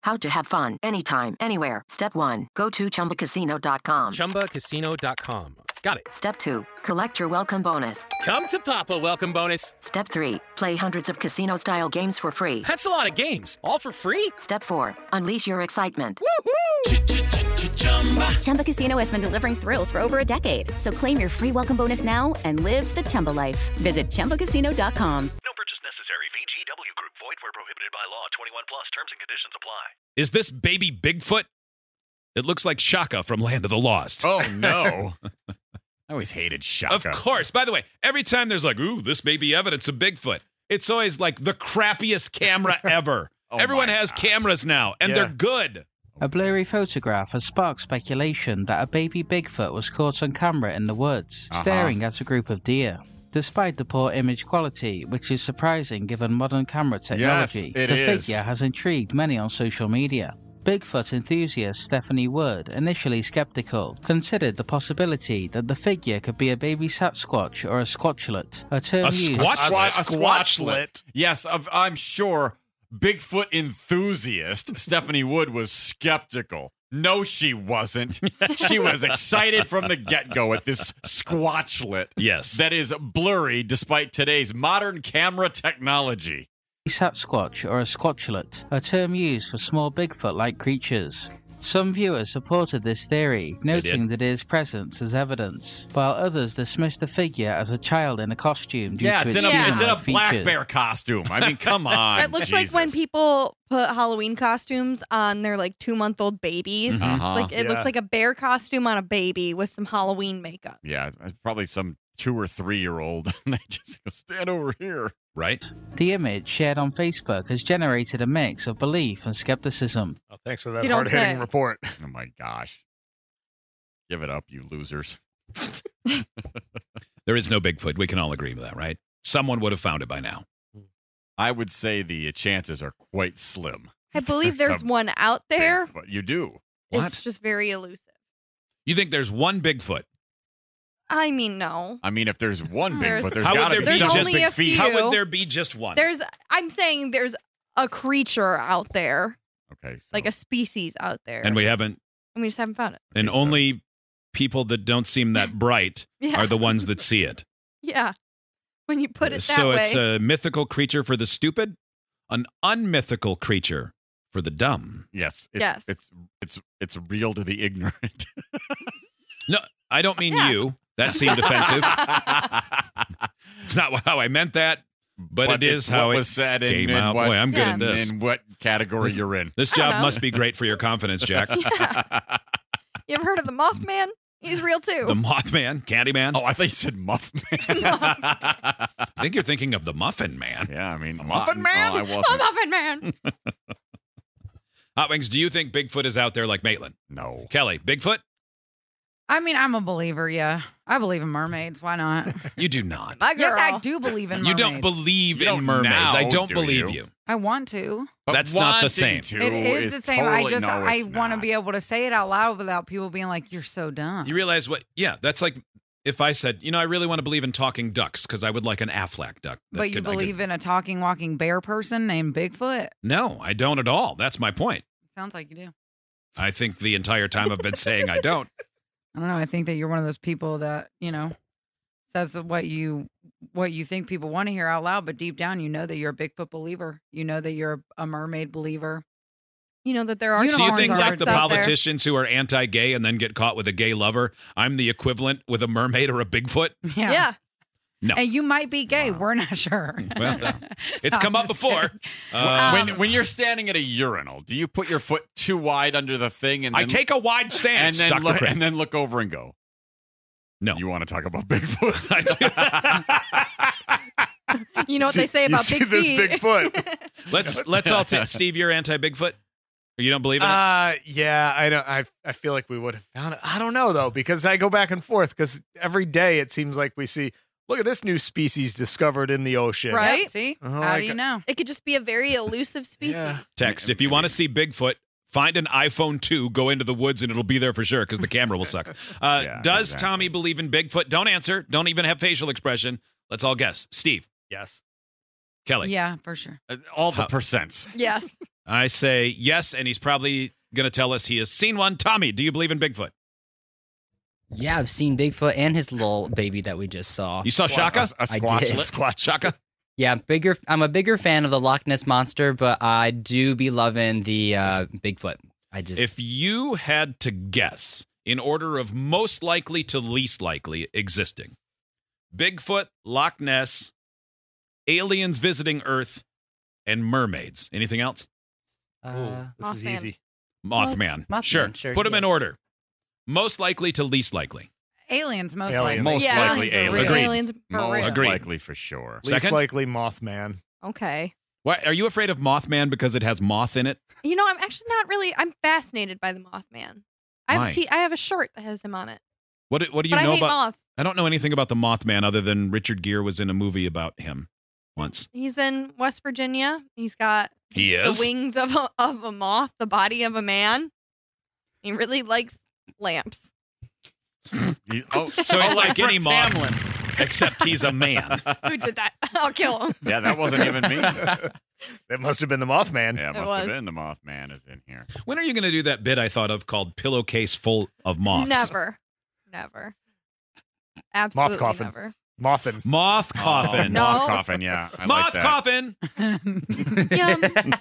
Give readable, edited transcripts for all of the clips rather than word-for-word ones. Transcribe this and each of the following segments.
How to have fun anytime, anywhere. Step 1. Go to ChumbaCasino.com. ChumbaCasino.com. Got it. Step 2. Collect your welcome bonus. Come to Papa welcome bonus. Step 3. Play hundreds of casino-style games for free. That's a lot of games. All for free? Step 4. Unleash your excitement. Woohoo! Chumba Casino has been delivering thrills for over a decade. So claim your free welcome bonus now and live the Chumba life. Visit ChumbaCasino.com. No purchase necessary. VGW Group. Void where prohibited by law. 21 plus. Terms and conditions apply. Is this baby Bigfoot? It looks like Shaka from Land of the Lost. Oh, no. I always hated Shaka. Of course. By the way, every time there's like, ooh, this may be evidence of Bigfoot, it's always like the crappiest camera ever. Oh Everyone my has gosh. cameras now, and they're good. A blurry photograph has sparked speculation that a baby Bigfoot was caught on camera in the woods, staring at a group of deer. Despite the poor image quality, which is surprising given modern camera technology, Yes, it the is. figure has intrigued many on social media. Bigfoot enthusiast Stephanie Wood, initially skeptical, considered the possibility that the figure could be a baby Sasquatch or a Squatchlet, a term A used Squatch? A Squatchlet. Yes, I'm sure Bigfoot enthusiast Stephanie Wood was skeptical. No, she wasn't. She was excited from the get-go at this Squatchlet. Yes. That is blurry despite today's modern camera technology. Sasquatch or a Squatchlet, a term used for small Bigfoot-like creatures. Some viewers supported this theory, noting that it is present as evidence, while others dismissed the figure as a child in a costume due Yeah, to it's its in a human-like black features. bear costume. I mean, come on. It looks like when Jesus. people put Halloween costumes on their like 2-month-old babies. Uh-huh. Like it looks like a bear costume on a baby with some Halloween makeup. Yeah, it's probably some 2 or 3-year-old. And they just go, stand over here. Right? The image shared on Facebook has generated a mix of belief and skepticism. Oh, thanks for that You don't hard-hitting say. report. Oh, my gosh. Give it up, you losers. There is no Bigfoot. We can all agree with that, right? Someone would have found it by now. I would say the chances are quite slim. I believe there's Some one out there. Bigfoot. You do. It's just very elusive. You think there's one Bigfoot? I mean, no. I mean, if there's one There's- Bigfoot, there's How would got to there be be some just big a feet. few? How would there be just one? I'm saying there's a creature out there, Okay, so like a species out there. And we haven't, And we just haven't found it. and so- only people that don't seem that bright Yeah. are the ones that see it. Yeah. When you put it that So way. it's a mythical creature for the stupid, an unmythical creature for the dumb. yes, Yes. It's real to the ignorant. No, I don't mean Yeah. you. That seemed offensive. It's not how I meant that, but it is it's how what it was said came and out. what, Boy, I'm good Yeah. at this. in what category you're in. This I don't job know. must be great for your confidence, Jack. Yeah. You ever heard of the Mothman? He's real too. The Mothman, Candyman. Oh, I thought you said Muffman. I think you're thinking of the Muffin Man. Yeah, I mean, Muffin Man? No, I Oh, wasn't. Muffin Man. Hot Wings, do you think Bigfoot is out there like Maitland? No. Kelly, Bigfoot? I mean, I'm a believer, yeah. I believe in mermaids. Why not? You do not. My girl. Yes, I do believe in You mermaids. don't believe You in don't mermaids. I now, don't do believe you? you. I want to. But That's not the wanting same. to It is the same. Totally, I no, want to not. be able to say it out loud without people being like, "You're so dumb." You realize what? Yeah, that's like if I said, I really want to believe in talking ducks because I would like an Aflac duck. that But you could- I could- believe in a talking, walking bear person named Bigfoot? No, I don't at all. That's my point. Sounds like you do. I think the entire time I've been saying I don't. I don't know. I think that you're one of those people that says what you think people want to hear out loud, but deep down, you know that you're a Bigfoot believer. You know that you're a mermaid believer. You know that there are So you think unicorns like the out there. politicians who are anti-gay and then get caught with a gay lover, I'm the equivalent with a mermaid or a Bigfoot? Yeah. No. And you might be gay. We're not sure. Well, it's come I'm up just before. When you're standing at a urinal, do you put your foot too wide under the thing and I then, take a wide stance, and then Dr. Craig. and then look over and go? No. You want to talk about Bigfoot? You know what they say about see big this feet. Bigfoot? Let's all take Steve, you're anti-Bigfoot? Or you don't believe in it? Yeah, I don't. I feel like we would have found it. I don't know though, because I go back and forth. Because every day it seems like we see. Look at this new species discovered in the ocean. Right? Yep, see? Oh, How I do you got- know? It could just be a very elusive species. Yeah. Text. If you want to see Bigfoot, find an iPhone 2, go into the woods, and it'll be there for sure because the camera will suck. Yeah, Does exactly. Tommy believe in Bigfoot? Don't answer. Don't even have facial expression. Let's all guess. Steve, Yes. Kelly. Yeah, for sure. All the How- percents. Yes. I say yes, and he's probably going to tell us he has seen one. Tommy, do you believe in Bigfoot? Yeah, I've seen Bigfoot and his little baby that we just saw. You saw Shaka? A I squatchlet. did. Squat Shaka? Yeah, I'm a bigger fan of the Loch Ness Monster, but I do be loving the Bigfoot. If you had to guess in order of most likely to least likely existing, Bigfoot, Loch Ness, aliens visiting Earth, and mermaids. Anything else? This is Mothman. easy. Mothman. Mothman, Sure. sure, Put them yeah. in order. Most likely to least likely. Aliens, most Aliens. likely. Most Yeah, likely aliens are real. aliens. Agreed. Aliens for Most real. Agreed. likely for sure. Least Second? likely Mothman. Okay. What, are you afraid of Mothman because it has moth in it? You know, I'm actually not really. I'm fascinated by the Mothman. I Why? have a shirt that has him on it. What do you But I know hate about? moths. I don't know anything about the Mothman other than Richard Gere was in a movie about him once. He's in West Virginia. He's got He the is? wings of a moth, the body of a man. He really likes lamps. So he's like any Brett moth, Tamlin. except he's a man. Who did that? I'll kill him. Yeah, that wasn't even me. That must have been the Mothman. Yeah, it It must was. have been the Mothman is in here. When are you going to do that bit I thought of called Pillowcase Full of Moths? Never. Absolutely coffin. never. Mothin. Moth coffin. No. Moth coffin, yeah. I Moth like that. coffin. Yum.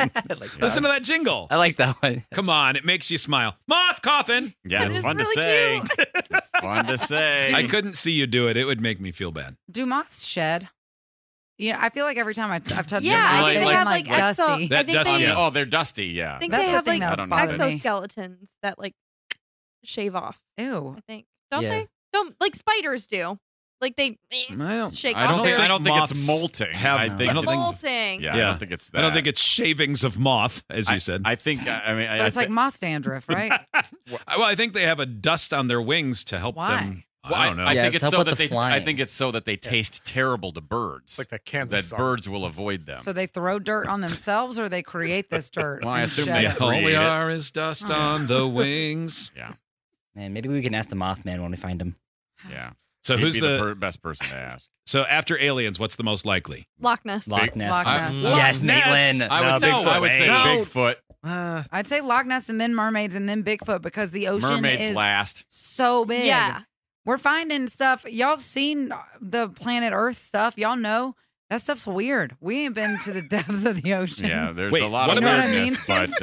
Listen to that jingle. I like that one. Come on, it makes you smile. Moth coffin. Yeah, it's It's fun really to say. It's fun to say. I couldn't see you do it. It would make me feel bad. Do moths shed? You know, I feel like every time I've touched Yeah, them, I Like- think they they've have been like dusty. exo. That I think dusty, they, yeah. Oh, they're dusty, yeah. I think That's they the have thing like that I don't know. bothers me. exoskeletons that like shave off. Ew. I think don't Yeah. they? Don't like spiders do. Like they shake I off don't their think it's moths molting. have- I I think don't think- molting. Yeah, I Yeah. don't think it's that. I don't think it's shavings of moth, as you said. I think. I mean, But it's like moth dandruff, right? Well, I think they have a dust on their wings to help Why? them. Well, I don't know. I Yeah, think it's it's to so help that with the they. I flying. think it's so that they taste terrible to birds. It's like the Kansas that song. birds will avoid them. So they throw dirt on themselves, or they create this dirt. Well, I and assume shed they it? All we create it. are is dust on the wings. Yeah, Man, maybe we can ask the Mothman when we find him. yeah. So He'd who's be the best person to ask? so after aliens? What's the most likely? Loch Ness. Loch Ness. Loch Ness. Yes, Loch Ness. Maitland. I would say. no I would say way. Bigfoot. I'd say Loch Ness and then mermaids and then Bigfoot because the ocean Mermaids is last. so big. Yeah. We're finding stuff. Y'all have seen the planet Earth stuff. Y'all know that stuff's weird. We ain't been to the depths of the ocean. Yeah, there's Wait, a lot what of about- weirdness,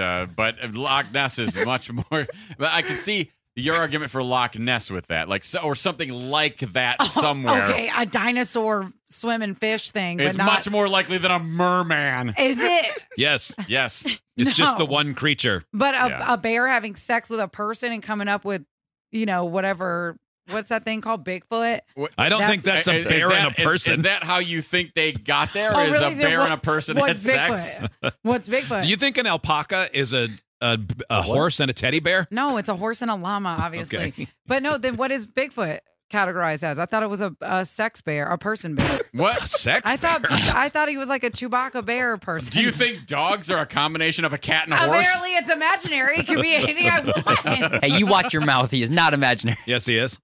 but Loch Ness is much more. But I can see your argument for Loch Ness with that, like or something like that somewhere. Okay, a dinosaur swimming fish thing, It's but not. much more likely than a merman. Is it? Yes, Yes. it's just No. the one creature. But Yeah. a bear having sex with a person and coming up with, whatever. What's that thing called? Bigfoot? I don't think that's a Is bear that- and a person. Is that how you think they got there? Oh, Is really? a Then bear what- and a person had what's sex? Bigfoot? What's Bigfoot? Do you think an alpaca is a horse and a teddy bear? No, it's a horse and a llama, obviously. Okay. But no, then what is Bigfoot categorized as? I thought it was a sex bear, a person bear. What? Sex I thought bear? I thought he was like a Chewbacca bear person. Do you think dogs are a combination of a cat and a horse? Apparently, it's imaginary. It could be anything I want. Hey, you watch your mouth. He is not imaginary. Yes, he is.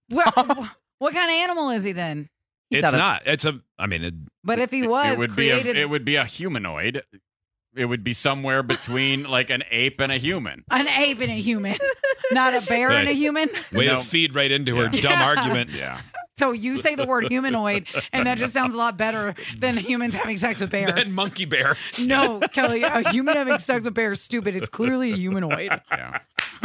What kind of animal is he then? It's not. It's a. I mean, But if he was it would created, be it would be a humanoid. It would be somewhere between like an ape and a human. an ape and a human, not a bear and a Right. human. way No. to feed right into her Yeah. dumb Yeah. argument. Yeah. So you say the word humanoid, and that just sounds a lot better than humans having sex with bears. Then monkey bear. No, Kelly, a human having sex with bears is stupid. It's clearly a humanoid. Yeah.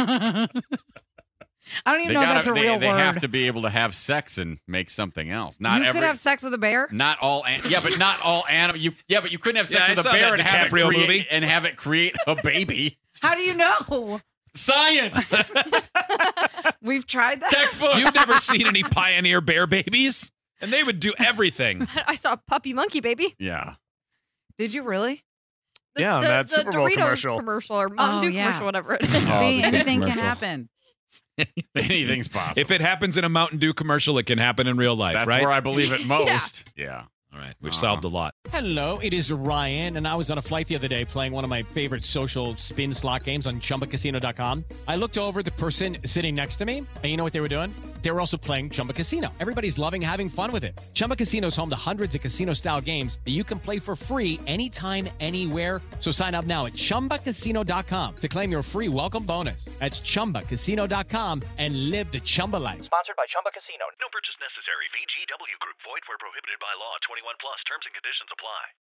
I don't even know if that's a real they word. have to be able to have sex and make something else. Not you every. could have sex with a bear. Not all. Yeah, but not all animal. But you couldn't have sex Yeah, I with a saw bear that and have, DiCaprio movie. it create a baby. How do you know? Science We've tried that. textbook. You've never seen any pioneer bear babies? And they would do everything. I saw a puppy monkey baby. Yeah. Did you really? Yeah, on that Super Bowl Doritos commercial. or Mountain Oh, Dew yeah. commercial, whatever it is. Oh, See, it's a good anything can commercial. happen. Anything's possible. If it happens in a Mountain Dew commercial, it can happen in real life, That's right? where I believe it most. Yeah. All right, we've solved a lot. Hello, it is Ryan, and I was on a flight the other day playing one of my favorite social spin slot games on ChumbaCasino.com. I looked over at the person sitting next to me, and you know what they were doing? They were also playing Chumba Casino. Everybody's loving having fun with it. Chumba Casino is home to hundreds of casino-style games that you can play for free anytime, anywhere. So sign up now at ChumbaCasino.com to claim your free welcome bonus. That's ChumbaCasino.com and live the Chumba life. Sponsored by Chumba Casino. No purchase necessary. VGW Group. Void where prohibited by law. 21 plus. Terms and conditions apply.